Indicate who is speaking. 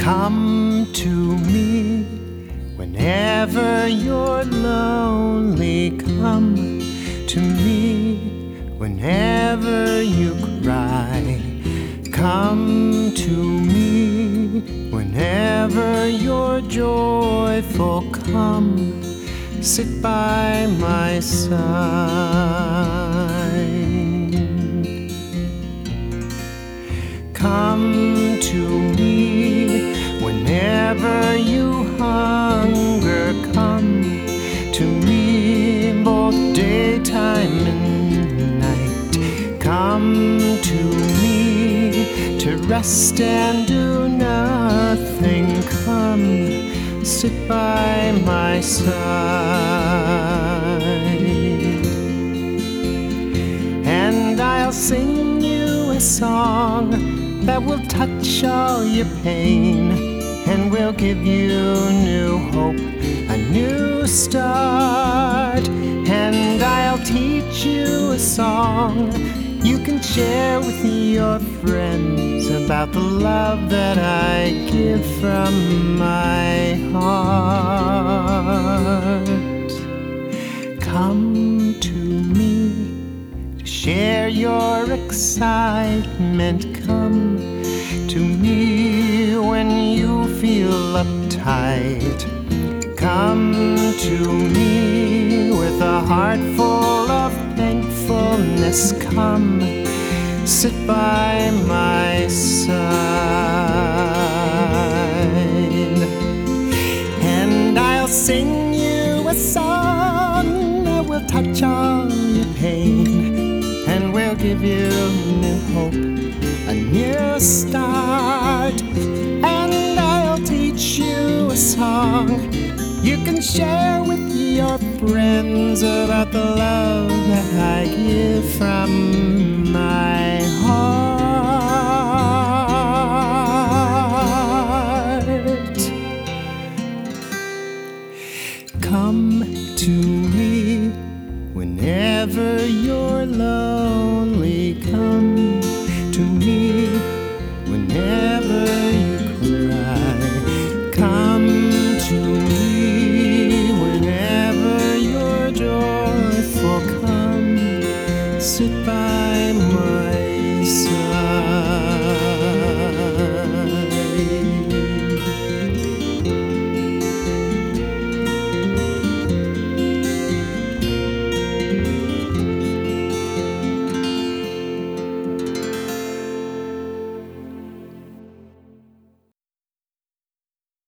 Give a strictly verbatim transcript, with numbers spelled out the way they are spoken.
Speaker 1: Come to me whenever you're lonely. Come to me whenever you cry. Come to me whenever you're joyful. Come, sit by my side. Come to me whenever you hunger. Come to me both daytime and night. Come to me to rest and do nothing. Come, sit by my side, and I'll sing you a song that will touch all your pain and will give you new hope, a new start. And I'll teach you a song you can share with your friends about the love that I give from my heart. Come to me to share your excitement. Come to me when you feel uptight. Come to me with a heart full of thankfulness. Come, sit by my side, and I'll sing you a song that will touch all your pain and will give you new hope, a new start. And I'll teach you a song you can share with your friends about the love that I give from my